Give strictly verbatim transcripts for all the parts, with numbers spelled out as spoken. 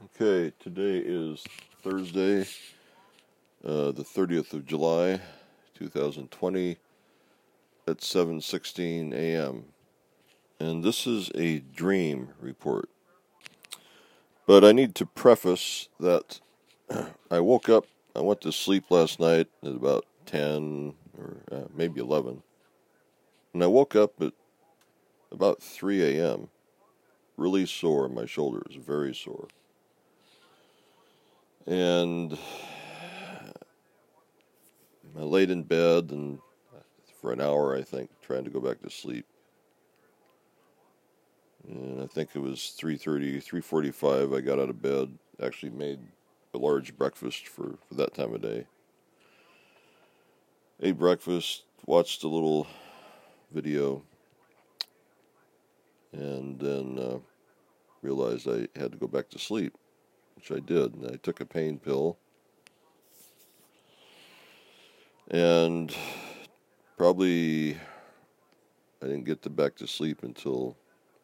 Okay, today is Thursday, uh, the thirtieth of July, two thousand twenty, at seven sixteen a m And this is a dream report. But I need to preface that I woke up, I went to sleep last night at about ten or uh, maybe eleven. And I woke up at about three a m, really sore in my shoulders, very sore. And I laid in bed and for an hour, I think, trying to go back to sleep. And I think it was three thirty, three forty-five. I got out of bed, actually made a large breakfast for, for that time of day. Ate breakfast, watched a little video, and then uh, realized I had to go back to sleep, which I did. And I took a pain pill, and probably I didn't get to back to sleep until,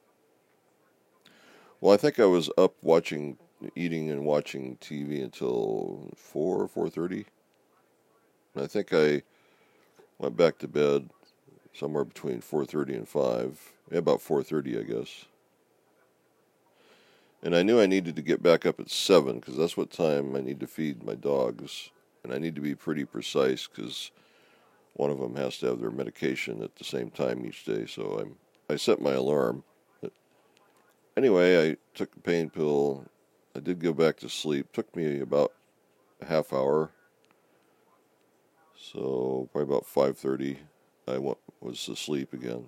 well, I think I was up watching, eating and watching T V until four, four thirty. And I think I went back to bed somewhere between four thirty and five, yeah, about four thirty, I guess. And I knew I needed to get back up at seven because that's what time I need to feed my dogs. And I need to be pretty precise because one of them has to have their medication at the same time each day. So I'm I set my alarm. But anyway, I took the pain pill. I did go back to sleep. Took me about a half hour. So probably about five thirty, I went, was asleep again.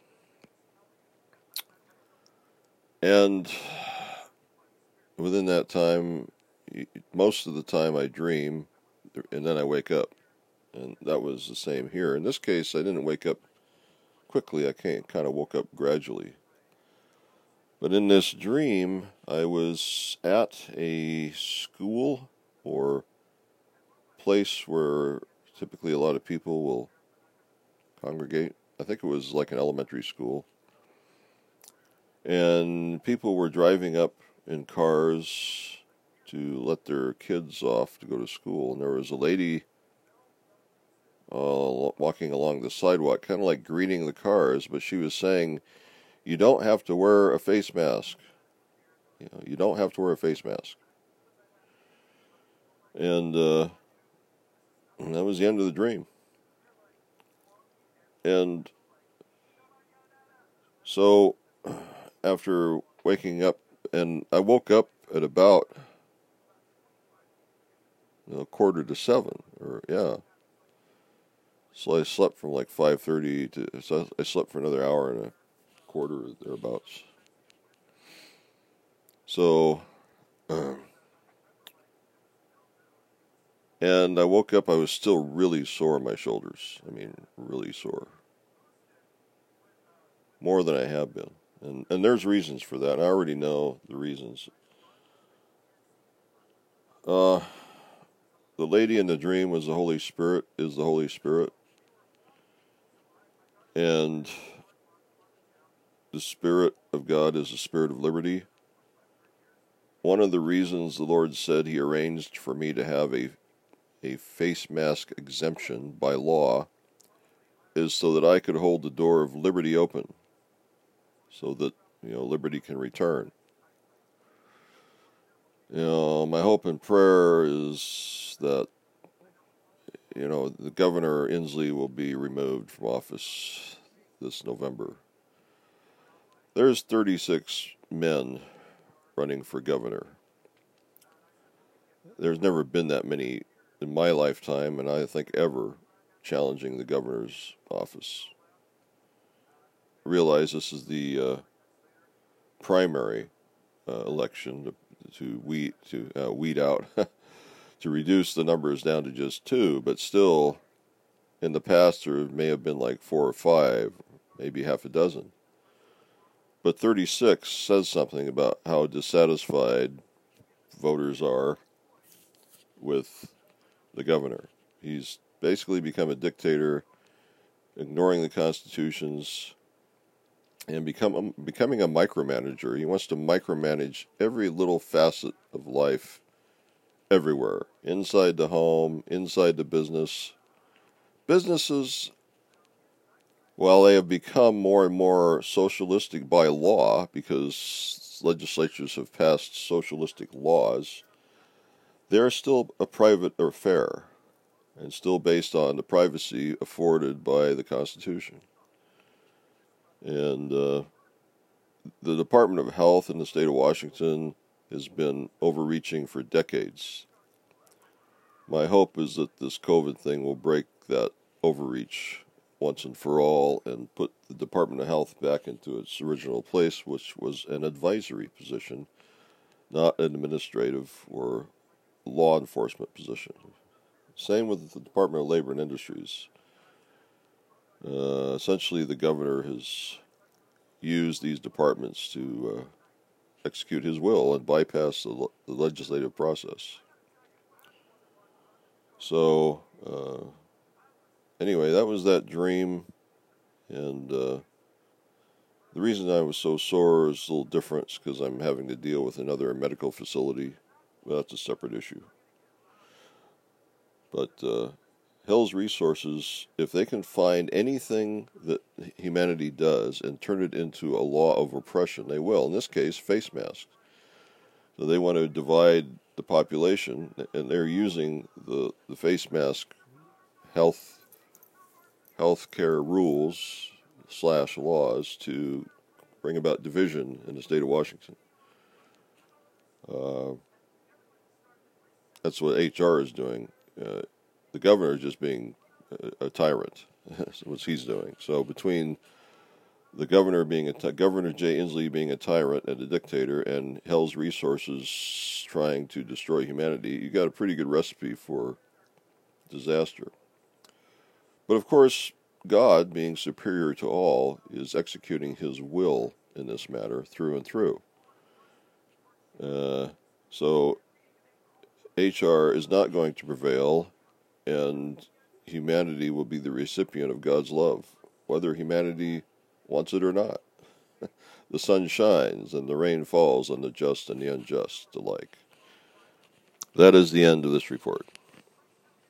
And within that time, most of the time I dream, and then I wake up. And that was the same here. In this case, I didn't wake up quickly. I kind of woke up gradually. But in this dream, I was at a school or place where typically a lot of people will congregate. I think it was like an elementary school. And people were driving up in cars to let their kids off to go to school. And there was a lady uh, walking along the sidewalk, kind of like greeting the cars, but she was saying, you don't have to wear a face mask. You know, you don't have to wear a face mask. And, uh, and that was the end of the dream. And so after waking up, and I woke up at about you know, quarter to seven, or yeah. So I slept from like five thirty to, so I slept for another hour and a quarter thereabouts. So, uh, and I woke up, I was still really sore in my shoulders. I mean, really sore. More than I have been. And and there's reasons for that. I already know the reasons. Uh, the lady in the dream was the Holy Spirit, is the Holy Spirit. And the Spirit of God is the Spirit of liberty. One of the reasons the Lord said He arranged for me to have a a face mask exemption by law is so that I could hold the door of liberty open, so that you know liberty can return. You know, my hope and prayer is that you know the Governor Inslee will be removed from office this November. There's thirty-six men running for governor. There's never been that many in my lifetime, and I think ever, challenging the governor's office. I realize this is the uh, primary uh, election to, to weed to uh, weed out to reduce the numbers down to just two, but still, in the past there may have been like four or five, maybe half a dozen. But thirty-six says something about how dissatisfied voters are with the governor. He's basically become a dictator, ignoring the constitutions, and become a, becoming a micromanager. He wants to micromanage every little facet of life everywhere, inside the home, inside the business. Businesses, while they have become more and more socialistic by law, because legislatures have passed socialistic laws, they're still a private affair and still based on the privacy afforded by the Constitution. And uh, the Department of Health in the state of Washington has been overreaching for decades. My hope is that this COVID thing will break that overreach once and for all and put the Department of Health back into its original place, which was an advisory position, not an administrative or law enforcement position. Same with the Department of Labor and Industries. Uh, essentially, the governor has used these departments to uh, execute his will and bypass the, the legislative process. So, uh, anyway, that was that dream, and uh, the reason I was so sore is a little different because I'm having to deal with another medical facility. Well, that's a separate issue. But uh, Hell's Resources, if they can find anything that humanity does and turn it into a law of oppression, they will. In this case, face masks. So they want to divide the population, and they're using the, the face mask health health care rules slash laws to bring about division in the state of Washington. Uh, that's what H R is doing. Uh, the governor is just being a, a tyrant. That's what he's doing. So between the governor being a t- Governor Jay Inslee being a tyrant and a dictator, and Hell's Resources trying to destroy humanity, you got a pretty good recipe for disaster. But of course, God, being superior to all, is executing His will in this matter through and through. Uh, so H R is not going to prevail, and humanity will be the recipient of God's love, whether humanity wants it or not. The sun shines and the rain falls on the just and the unjust alike. That is the end of this report.